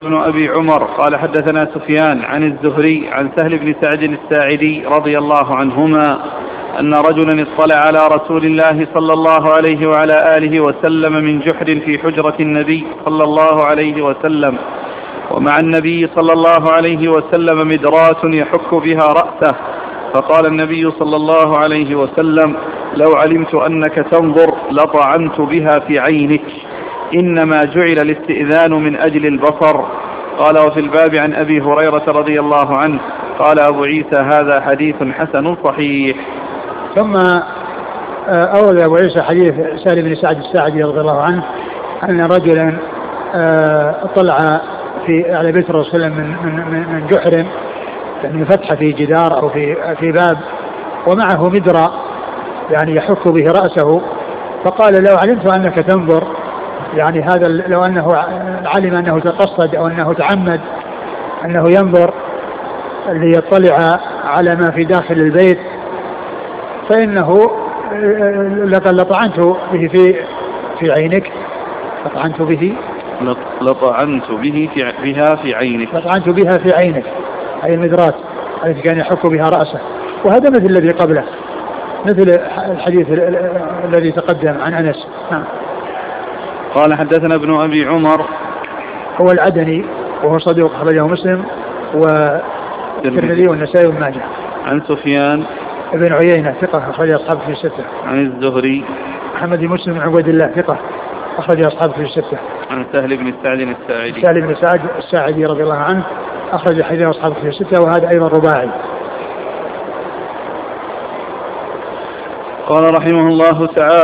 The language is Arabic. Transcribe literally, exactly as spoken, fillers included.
ابن أبي عمر قال حدثنا سفيان عن الزهري عن سهل بن سعد الساعدي رضي الله عنهما أن رجلا اطلع على رسول الله صلى الله عليه وعلى آله وسلم من جحر في حجرة النبي صلى الله عليه وسلم، ومع النبي صلى الله عليه وسلم مدراة يحك بها رأسه، فقال النبي صلى الله عليه وسلم: لو علمت أنك تنظر لطعنت بها في عينك، إنما جعل الاستئذان من أجل البصر. قال: وفي الباب عن أبي هريرة رضي الله عنه. قال أبو عيسى: هذا حديث حسن صحيح. ثم أورد أبو عيسى حديث سهل بن سعد الساعدي رضي الله عنه أن رجلا طلع في على بيت الرسول صلى الله عليه وسلم من, من, من جحر، يعني فتحة في جدار أو في, في باب، ومعه مدرى يعني يحك به رأسه، فقال: لو علمت أنك تنظر، يعني هذا لو أنه علم أنه تقصد أو أنه تعمد أنه ينظر ليطلع على ما في داخل البيت، فإنه لقد لطعنت به في في عينك لطعنت به لطعنت به في بها في عينك لطعنت بها في عينك أي المدرات التي كان يحك بها رأسه. وهذا مثل الذي قبله، مثل الحديث الذي تقدم عن أنس. نعم. قال: حدثنا ابن أبي عمر هو العدني وهو صديق أخرجه مسلم والترمذي والنسائي وابن ماجه. عن سفيان ابن عيينة ثقة أخرج أصحابه في الستة. عن الزهري محمد بن مسلم بن عبيد الله ثقة أخرج أصحابه في الستة. عن سهل بن سعد الساعدي سهل بن سعد الساعدي رضي الله عنه أخرج حديث أصحابه في الستة، وهذا أيضا رباعي. قال رحمه الله تعالى: